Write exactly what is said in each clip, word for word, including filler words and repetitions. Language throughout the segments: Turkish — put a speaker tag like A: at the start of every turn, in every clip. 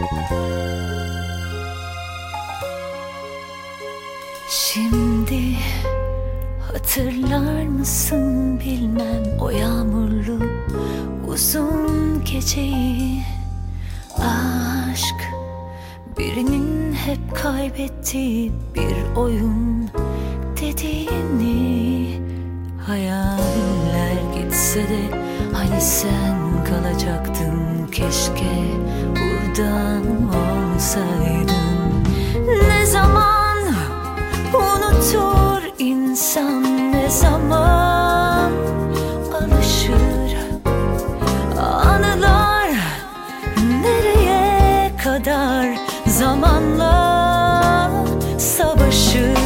A: Şimdi hatırlar mısın bilmem o yağmurlu uzun geceyi. Aşk birinin hep kaybettiği bir oyun dediğini. Hayaller gitse de hani sen kalacaktın, keşke buradan olsaydın. Ne zaman unutur insan, ne zaman alışır anılar, nereye kadar zamanla savaşır.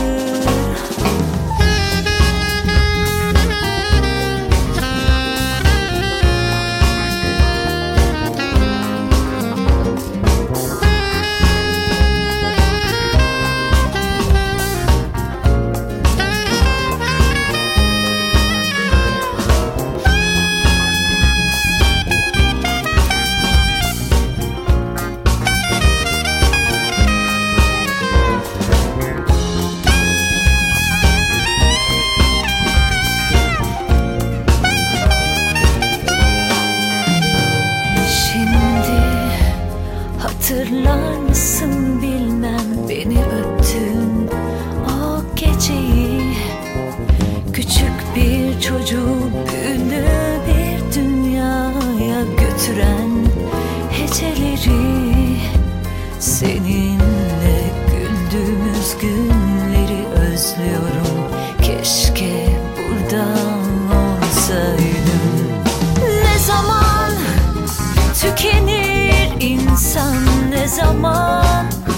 A: Hatırlar mısın bilmem beni öptün o geceyi. Küçük bir çocuğu büyülü bir dünyaya götüren heceleri. Seninle güldüğümüz günleri özlüyorum, keşke burada olsaydın. Ne zaman tükenir insan, ne zaman